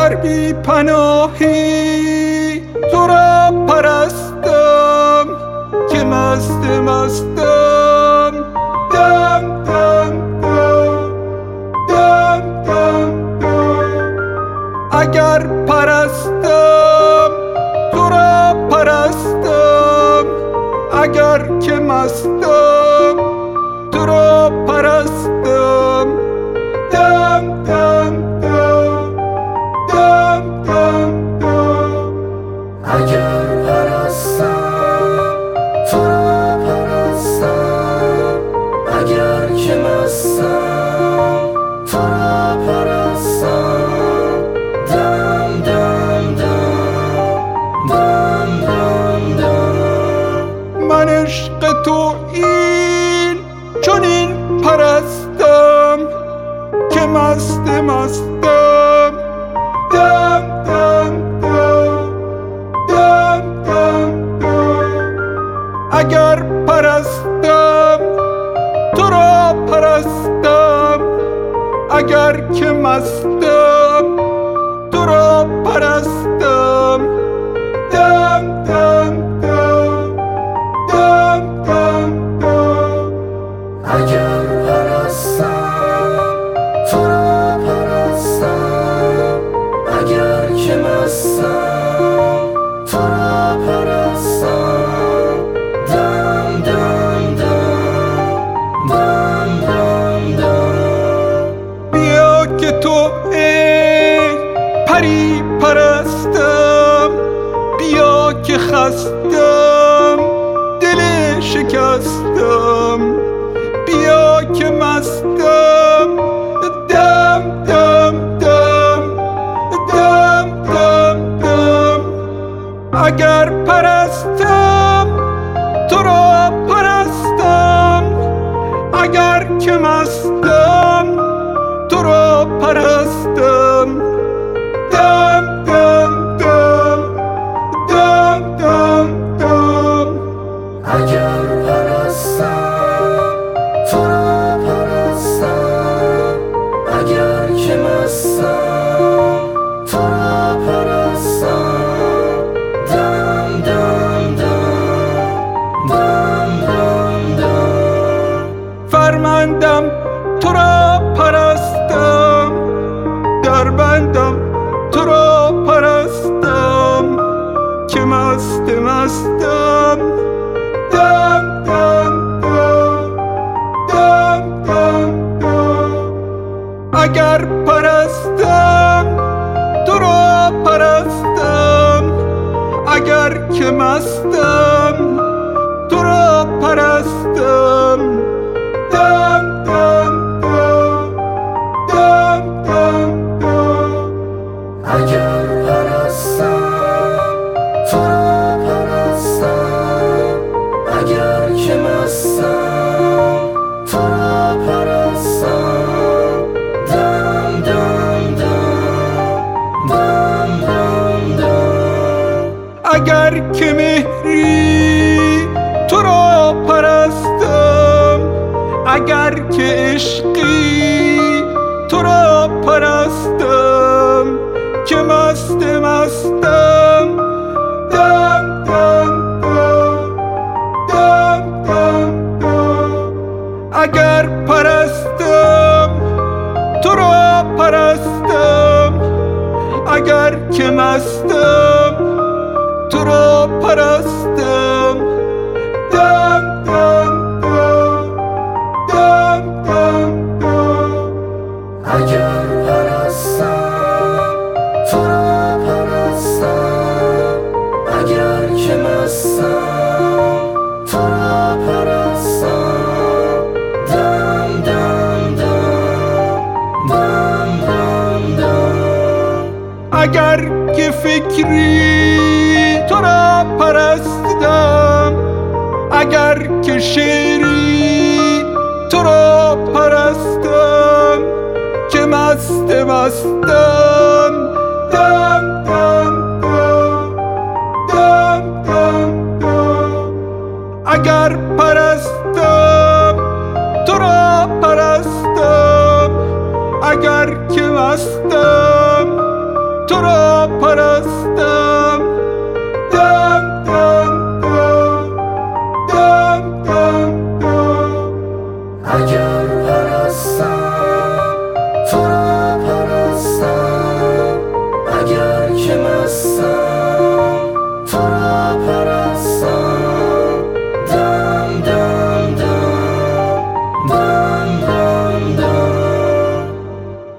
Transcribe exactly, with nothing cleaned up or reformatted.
اگر بی پناهی تو را پرستم که مست مستم، دم دم دم دم دم دم. اگر پرستم تو را پرستم، اگر که مستم تو را پرستم، دم دم دم دم دم دم. اگر پرستم تو را پرستم، اگر که مستم تو را پرستم، دم دم دم دم دم دم. من عشق تو این چنین پرستم که مست مستم، دم دم دم دم دم دم. اگر پرستم تو را پرستم، اگر که مستم تو را پرستم، دم دم دم دم دم دم. اگر پرستم تو را پرستم، اگر که مستم تو را پرستم، دم دم دم دم دم دم. بیا که تو ای پری پرستم، بیا که خستم دل شکستم، بیا که مستم، دم دم دم دم دم دم. اگر پرستم تو را پرستم، اگر که مستم تو را پرستم، دم دم دم دم دم دم. اگر پرستم تو را پرستم، اگر که مستم تو را پرستم، دم دم دم دم دم دم. فرمندم تو را پرستم، دربندم تو را پرستم که مست مستم، دم دم دم دم دم دم. اگر پرستم تو را پرستم، اگر که مستم تو را پرستم، دم دم دم دم دم دم. اگر پرستم تو را پرستم، اگر که مستم تو را پرستم، دم دم دم دم دم دم. اگر که مهری تو را پرستم، اگر که عشقی تو را پرستم که مست مستم، دم دم دم دم دم دم. اگر پرستم تو را پرستم، اگر که مستم تو را پرستم، دم دم دم دم دم دم. اگر پرستم تو را پرستم، اگر که مستم تو را پرستم، دم دم دم دم دم دم. اگر که فکری تو را پرستم، اگر که شعری تو را پرستم که مست مستم، دم دم دم دم دم دم. اگر پرستم تو را پرستم، اگر که مستم تو را پرستم.